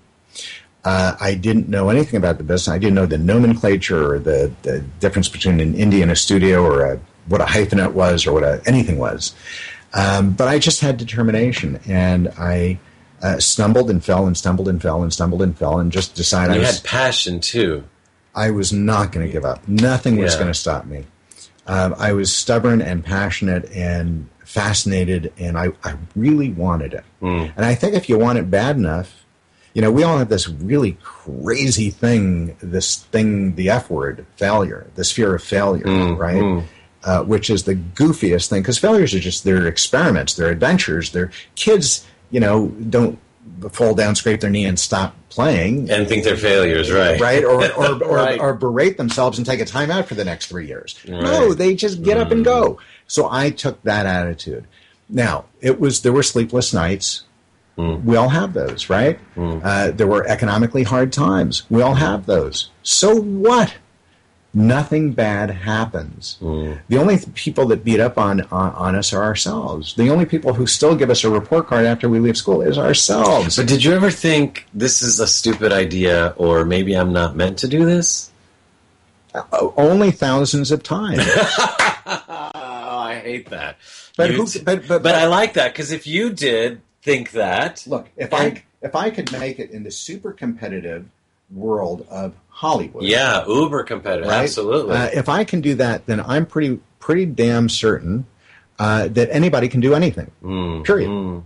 I didn't know anything about the business. I didn't know the nomenclature or the difference between an indie and a studio, or what a hyphenate was, or what anything was. But I just had determination, and I stumbled and fell and stumbled and fell and stumbled and fell, and just decided you had passion too. I was not going to give up. Nothing was going to stop me. I was stubborn and passionate and fascinated, and I really wanted it. And I think if you want it bad enough, we all have this really crazy thing, the F word, failure, this fear of failure, right? Which is the goofiest thing, because failures are just, they're experiments, they're adventures, they're kids, don't fall down, scrape their knee, and stop playing. And think they're failures, right? Right? Or berate themselves and take a time out for the next 3 years. Right. No, they just get up and go. So I took that attitude. Now, there were sleepless nights. We all have those, right? There were economically hard times. We all have those. So what? Nothing bad happens. The only people that beat up on us are ourselves. The only people who still give us a report card after we leave school is ourselves. But did you ever think, this is a stupid idea, or maybe I'm not meant to do this? Only thousands of times. hate that. But but I like that because if you did think that, look, if I could make it in the super competitive world of Hollywood, yeah, uber competitive, right? Absolutely. If I can do that, then I'm pretty damn certain that anybody can do anything. Period.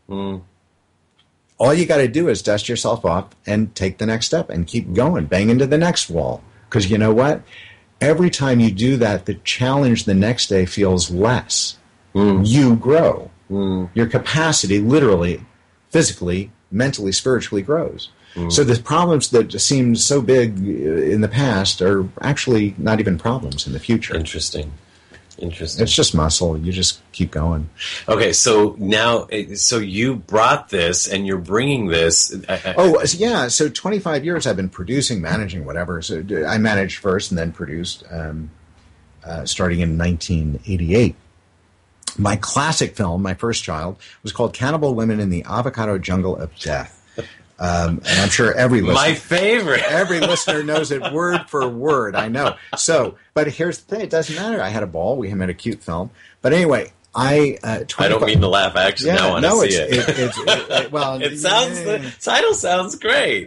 All you got to do is dust yourself off and take the next step and keep going, bang into the next wall. Because you know what? Every time you do that, the challenge the next day feels less. You grow. Your capacity, literally, physically, mentally, spiritually grows. So the problems that seemed so big in the past are actually not even problems in the future. Interesting. It's just muscle. You just keep going. Okay, so now, so you brought this and you're bringing this. So 25 years I've been producing, managing, whatever. So I managed first and then produced, starting in 1988. My classic film, my first child, was called Cannibal Women in the Avocado Jungle of Death. And I'm sure every listener, my favorite, every listener knows it word for word. I know. So, but here's the thing: it doesn't matter. I had a ball. We made a cute film. But anyway, I don't mean to laugh. I actually now want to see it. Well, the title sounds great.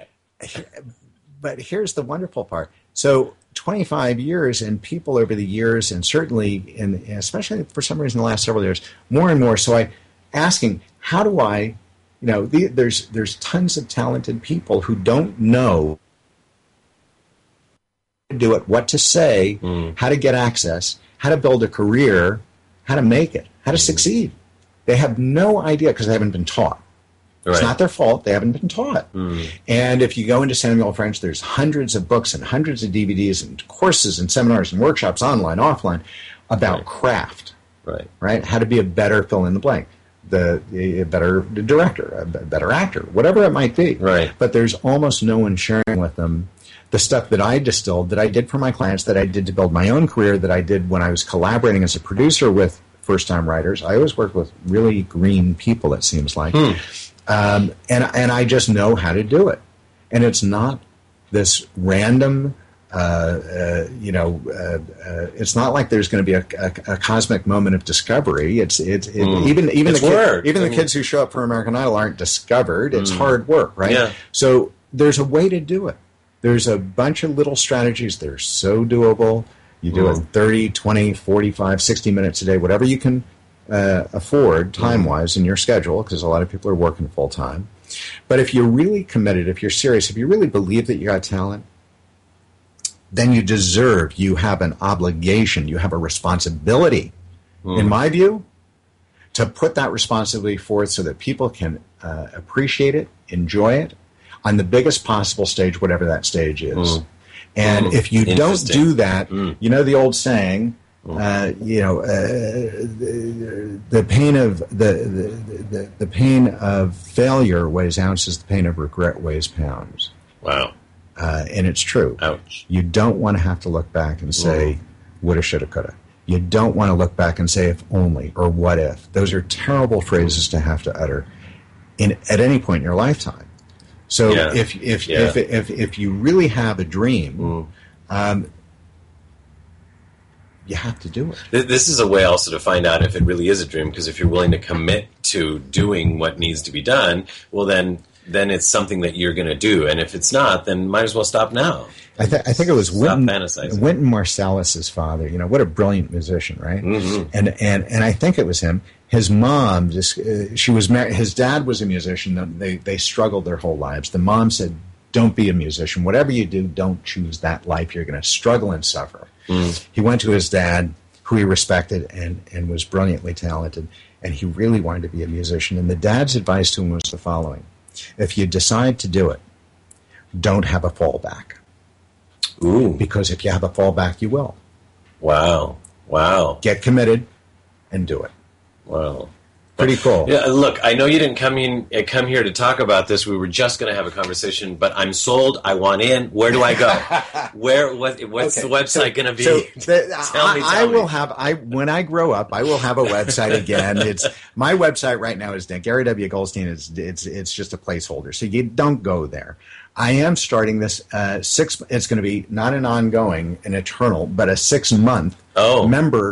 But here's the wonderful part. So 25 years, and people over the years, and certainly, especially for some reason, the last several years, more and more. So I asking, how do I? There's tons of talented people who don't know how to do it, what to say, how to get access, how to build a career, how to make it, how to succeed. They have no idea because they haven't been taught. Right. It's not their fault. They haven't been taught. And if you go into Samuel French, there's hundreds of books and hundreds of DVDs and courses and seminars and workshops, online, offline, about craft. Right? How to be a better fill in the blank. A better director, a better actor, whatever it might be. Right. But there's almost no one sharing with them the stuff that I distilled, that I did for my clients, that I did to build my own career, that I did when I was collaborating as a producer with first-time writers. I always work with really green people, it seems like. And I just know how to do it. And it's not this random... it's not like there's going to be a cosmic moment of discovery. Even the kids who show up for American Idol aren't discovered. It's hard work, right? Yeah. So there's a way to do it. There's a bunch of little strategies that are so doable. You do it 30, 20, 45, 60 minutes a day, whatever you can afford time-wise in your schedule, because a lot of people are working full-time. But if you're really committed, if you're serious, if you really believe that you got talent, then you have an obligation, you have a responsibility, in my view, to put that responsibility forth so that people can appreciate it, enjoy it, on the biggest possible stage, whatever that stage is. And if you don't do that, you know the old saying, the pain of the pain of failure weighs ounces, the pain of regret weighs pounds. Wow. And it's true. Ouch. You don't want to have to look back and say, woulda, shoulda, coulda. You don't want to look back and say, if only, or what if. Those are terrible phrases to have to utter at any point in your lifetime. So if you really have a dream, you have to do it. This is a way also to find out if it really is a dream, because if you're willing to commit to doing what needs to be done, well, then it's something that you're going to do. And if it's not, then might as well stop now. I think it was Wynton Marsalis' father. What a brilliant musician, right? And I think it was him. His mom, she was married. His dad was a musician. They struggled their whole lives. The mom said, "Don't be a musician. Whatever you do, don't choose that life. You're going to struggle and suffer." He went to his dad, who he respected and was brilliantly talented, and he really wanted to be a musician. And the dad's advice to him was the following: if you decide to do it, don't have a fallback. Ooh. Because if you have a fallback, you will. Wow. Get committed and do it. Wow. Pretty cool. Yeah, look, I know you didn't come here to talk about this. We were just going to have a conversation, but I'm sold. I want in. Where do I go? What's the website going to be? Tell me. When I grow up, I will have a website again. My website right now is Gary W. Goldstein. It's just a placeholder, so you don't go there. I am starting this it's going to be not an ongoing, an eternal, but a 6-month member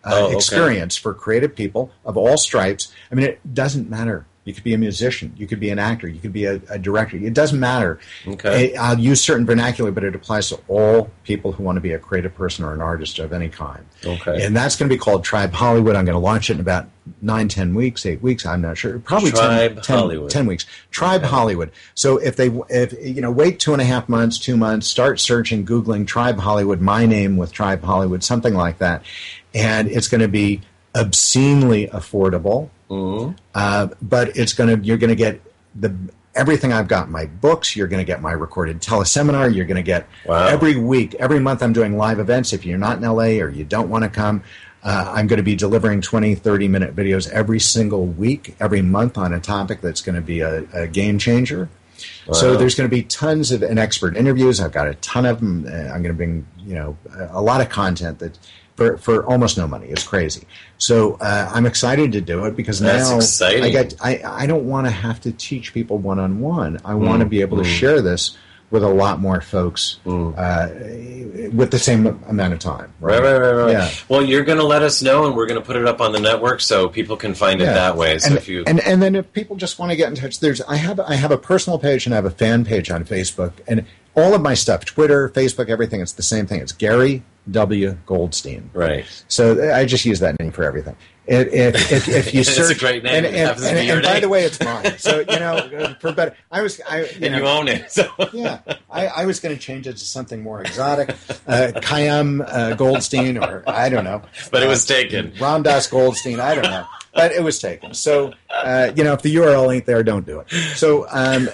experience for creative people of all stripes. I mean, it doesn't matter. You could be a musician. You could be an actor. You could be a director. It doesn't matter. Okay. I'll use certain vernacular, but it applies to all people who want to be a creative person or an artist of any kind. Okay. And that's going to be called Tribe Hollywood. I'm going to launch it in about 9, 10 weeks, 8 weeks. I'm not sure. Probably Tribe Hollywood. 10 weeks. Tribe Hollywood. So if wait 2.5 months, 2 months, start searching, Googling Tribe Hollywood, my name with Tribe Hollywood, something like that. And it's going to be obscenely affordable. But you're going to get everything I've got, my books, you're going to get my recorded teleseminar, you're going to get every week, every month I'm doing live events. If you're not in LA or you don't want to come, I'm going to be delivering 20, 30-minute videos every single week, every month on a topic that's going to be a game changer. Wow. So there's going to be tons of expert interviews. I've got a ton of them. I'm going to bring, a lot of content that for almost no money. It's crazy. So I'm excited to do it because now I don't want to have to teach people one-on-one. I want to be able to share this with a lot more folks with the same amount of time. Right. Yeah. Well, you're going to let us know, and we're going to put it up on the network so people can find it that way. So and then if people just want to get in touch, I have a personal page and I have a fan page on Facebook, and all of my stuff, Twitter, Facebook, everything, it's the same thing. It's Gary W. Goldstein. Right. So I just use that name for everything. If you search, it's a great name. And by the way, it's mine. So for better, you own it. So. Yeah, I was going to change it to something more exotic, Khayyam Goldstein, or I don't know. But it was taken. Ramdas Goldstein. I don't know. But it was taken. So, if the URL ain't there, don't do it. So,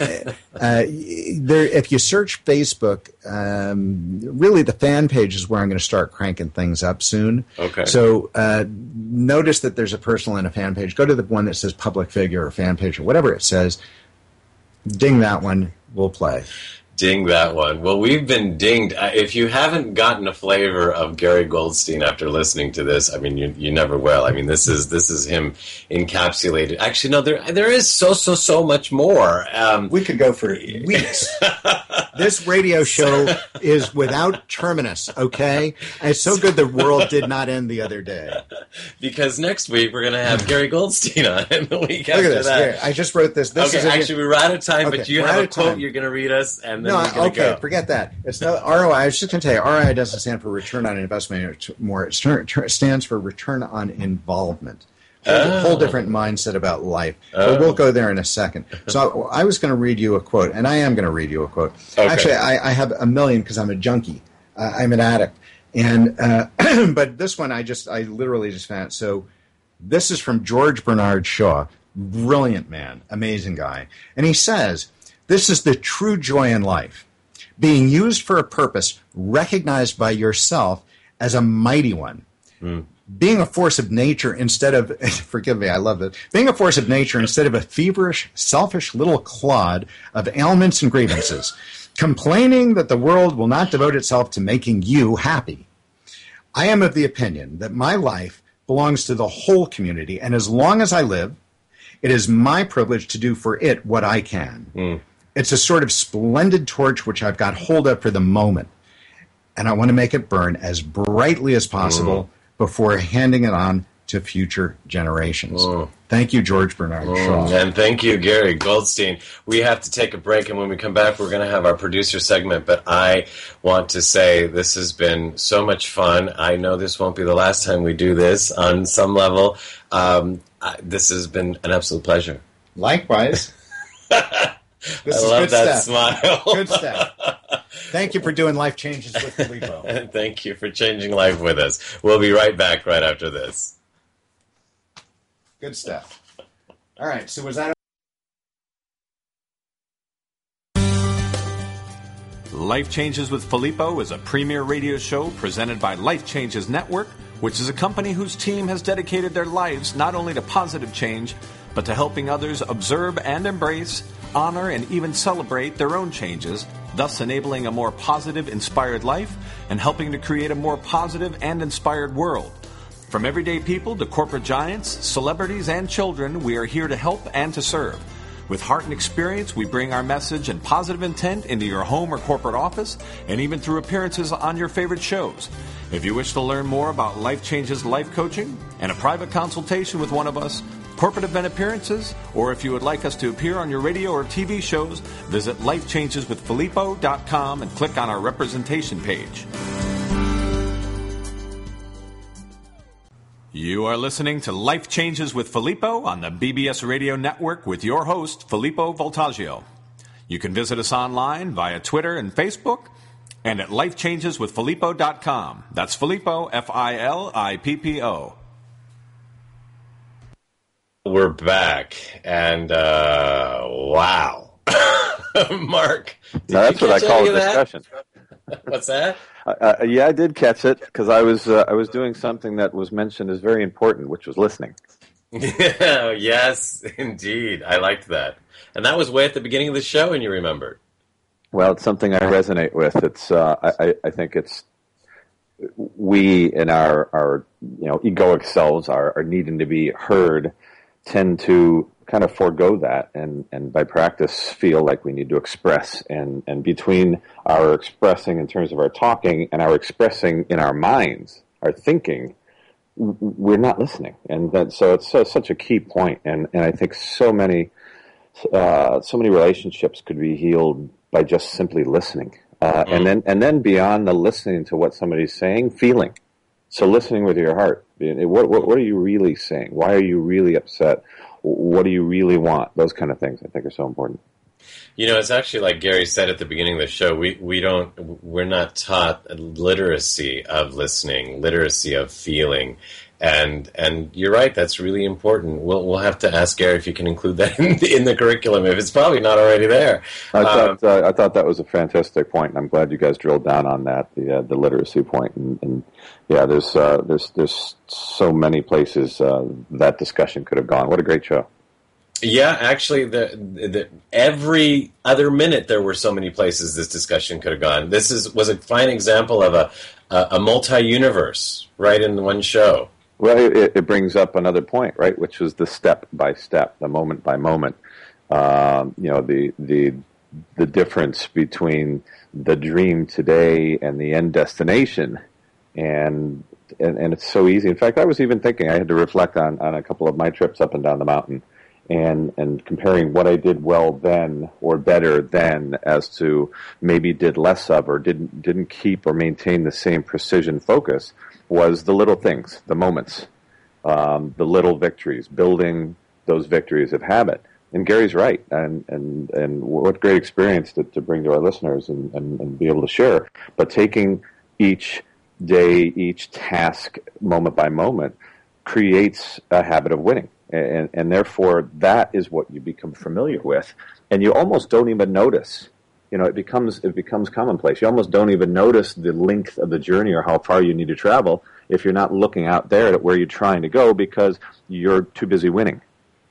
if you search Facebook, really the fan page is where I'm going to start cranking things up soon. Okay. So, notice that there's a personal and a fan page. Go to the one that says public figure or fan page or whatever it says. Ding that one. We'll play. Ding that one. Well, we've been dinged. If you haven't gotten a flavor of Gary Goldstein after listening to this, I mean, you never will. I mean, this is him encapsulated. Actually, no, there is so much more. We could go for weeks. This radio show is without terminus, okay? And it's so good the world did not end the other day. Because next week we're going to have Gary Goldstein on, and the week after this. that. Here, I just wrote this. We're out of time, but you have a quote you're going to read us, and then we're going to go. Forget that. It's no ROI. I was just going to tell you, ROI doesn't stand for return on investment more. It stands for return on involvement. A whole different mindset about life. But we'll go there in a second. So I was going to read you a quote, and I am going to read you a quote. Okay. Actually, I have a million because I'm a junkie. I'm an addict. And but this one I literally just found. So this is from George Bernard Shaw. Brilliant man. Amazing guy. And he says, "This is the true joy in life. Being used for a purpose recognized by yourself as a mighty one. Being a force of nature instead of," forgive me, I love this, "being a force of nature instead of a feverish, selfish little clod of ailments and grievances, complaining that the world will not devote itself to making you happy. I am of the opinion that my life belongs to the whole community, and as long as I live, it is my privilege to do for it what I can. It's a sort of splendid torch which I've got hold of for the moment, and I want to make it burn as brightly as possible before handing it on to future generations." Thank you, George Bernard Shaw. And thank you, Gary Goldstein. We have to take a break, and when we come back, we're going to have our producer segment, but I want to say this has been so much fun. I know this won't be the last time we do this on some level. This has been an absolute pleasure. Likewise. I love that smile. Good stuff. Thank you for doing Life Changes with Filippo. And thank you for changing life with us. We'll be right back right after this. Good stuff. All right, so was that... Life Changes with Filippo is a premier radio show presented by Life Changes Network, which is a company whose team has dedicated their lives not only to positive change, but to helping others observe and embrace, honor, and even celebrate their own changes, thus enabling a more positive, inspired life and helping to create a more positive and inspired world. From everyday people to corporate giants, celebrities, and children, we are here to help and to serve. With heart and experience, we bring our message and positive intent into your home or corporate office, and even through appearances on your favorite shows. If you wish to learn more about Life Changes Life Coaching and a private consultation with one of us, corporate event appearances, or if you would like us to appear on your radio or TV shows, visit lifechangeswithfilippo.com and click on our representation page. You are listening to Life Changes with Filippo on the BBS Radio Network with your host, Filippo Voltaggio. You can visit us online via Twitter and Facebook and at lifechangeswithfilippo.com. That's Filippo, Filippo. We're back, and wow. Mark, that's what I call a discussion. What's that? Yeah, I did catch it because I was doing something that was mentioned as very important, which was listening. Yes, indeed. I liked that. And that was way at the beginning of the show, and you remembered. Well, it's something I resonate with. It's I think it's we in our egoic selves are needing to be heard tend to kind of forego that and by practice feel like we need to express and between our expressing in terms of our talking and our expressing in our minds, our thinking, we're not listening. And so it's such a key point. And I think so many relationships could be healed by just simply listening. And then beyond the listening to what somebody's saying, feeling. So listening with your heart. What are you really saying? Why are you really upset? What do you really want? Those kind of things I think are so important. It's actually like Gary said at the beginning of the show, we're not taught literacy of listening, literacy of feeling. And you're right, that's really important. We'll have to ask Gary if you can include that in the curriculum if it's probably not already there. I thought that was a fantastic point, and I'm glad you guys drilled down on that, the literacy point. And yeah, there's so many places that discussion could have gone. What a great show! Yeah, actually, the every other minute there were so many places this discussion could have gone. This was a fine example of a multi-universe right in one show. Well, it brings up another point, right, which was the step by step, the moment by moment. The difference between the dream today and the end destination, and it's so easy. In fact, I was even thinking I had to reflect on a couple of my trips up and down the mountain, and comparing what I did well then or better then as to maybe did less of or didn't keep or maintain the same precision focus. Was the little things, the moments, the little victories, building those victories of habit. And Gary's right, and what great experience to bring to our listeners and be able to share. But taking each day, each task, moment by moment, creates a habit of winning. And therefore, that is what you become familiar with. And you almost don't even notice. It becomes commonplace. You almost don't even notice the length of the journey or how far you need to travel if you're not looking out there at where you're trying to go because you're too busy winning.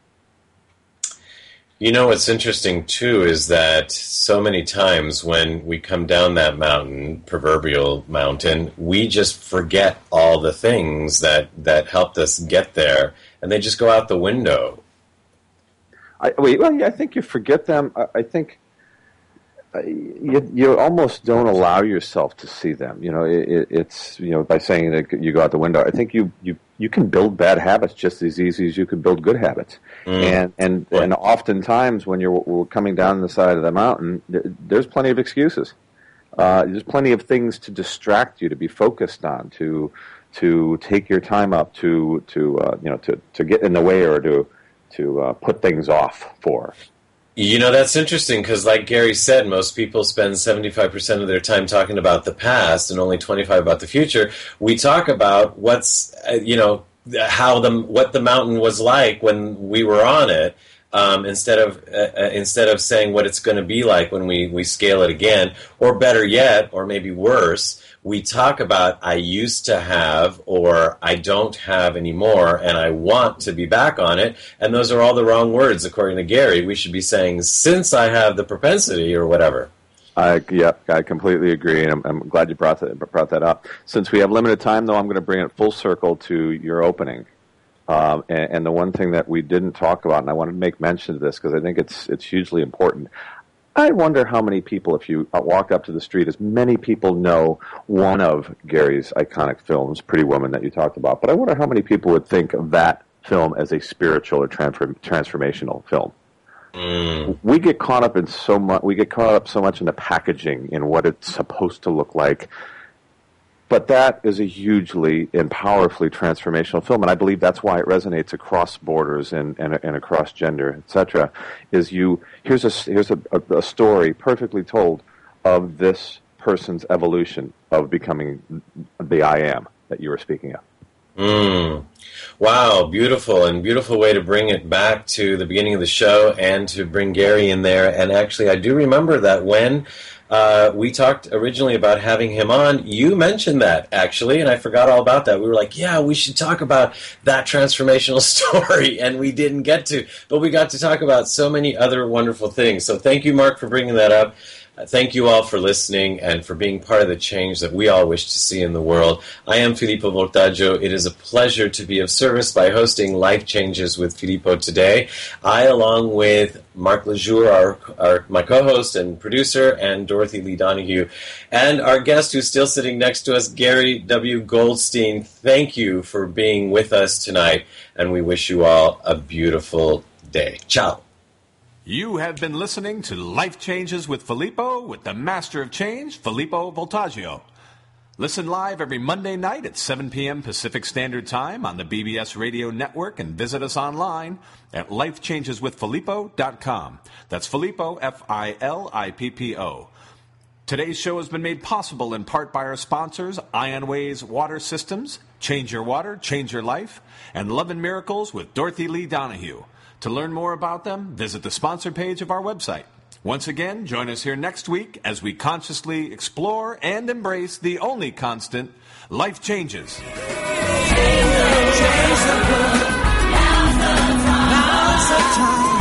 What's interesting, too, is that so many times when we come down that mountain, proverbial mountain, we just forget all the things that helped us get there, and they just go out the window. I think you forget them. I think you almost don't allow yourself to see them. It's by saying that you go out the window. I think you can build bad habits just as easy as you can build good habits. And oftentimes when we're coming down the side of the mountain, there's plenty of excuses. There's plenty of things to distract you, to be focused on, to take your time up, to get in the way or to put things off for. That's interesting because, like Gary said, most people spend 75% of their time talking about the past and only 25% about the future. We talk about what the mountain was like when we were on it, instead of saying what it's going to be like when we scale it again, or better yet, or maybe worse. We talk about I used to have or I don't have anymore and I want to be back on it. And those are all the wrong words, according to Gary. We should be saying since I have the propensity or whatever. I completely agree, and I'm glad you brought that up. Since we have limited time, though, I'm going to bring it full circle to your opening. And the one thing that we didn't talk about, and I wanted to make mention of this because I think it's hugely important. I wonder how many people, if you walk up to the street, as many people know one of Gary's iconic films, Pretty Woman, that you talked about. But I wonder how many people would think of that film as a spiritual or transformational film. We get caught up in so much. We get caught up so much in the packaging, in what it's supposed to look like. But that is a hugely and powerfully transformational film, and I believe that's why it resonates across borders and across gender, etc. Here's a story perfectly told of this person's evolution of becoming the I am that you were speaking of. Wow, beautiful way to bring it back to the beginning of the show and to bring Gary in there. And actually, I do remember that when we talked originally about having him on, you mentioned that, actually, and I forgot all about that. We were like, yeah, we should talk about that transformational story, and we didn't get to, but we got to talk about so many other wonderful things. So thank you, Mark, for bringing that up. Thank you all for listening and for being part of the change that we all wish to see in the world. I am Filippo Voltaggio. It is a pleasure to be of service by hosting Life Changes with Filippo today. I, along with Mark Lejour, my co-host and producer, and Dorothy Lee Donahue, and our guest who's still sitting next to us, Gary W. Goldstein, thank you for being with us tonight, and we wish you all a beautiful day. Ciao. You have been listening to Life Changes with Filippo with the Master of Change, Filippo Voltaggio. Listen live every Monday night at 7 p.m. Pacific Standard Time on the BBS Radio Network and visit us online at lifechangeswithfilippo.com. That's Filippo, Filippo. Today's show has been made possible in part by our sponsors, Ionways Water Systems, Change Your Water, Change Your Life, and Love and Miracles with Dorothy Lee Donahue. To learn more about them, visit the sponsor page of our website. Once again, join us here next week as we consciously explore and embrace the only constant, life changes. Now's the time.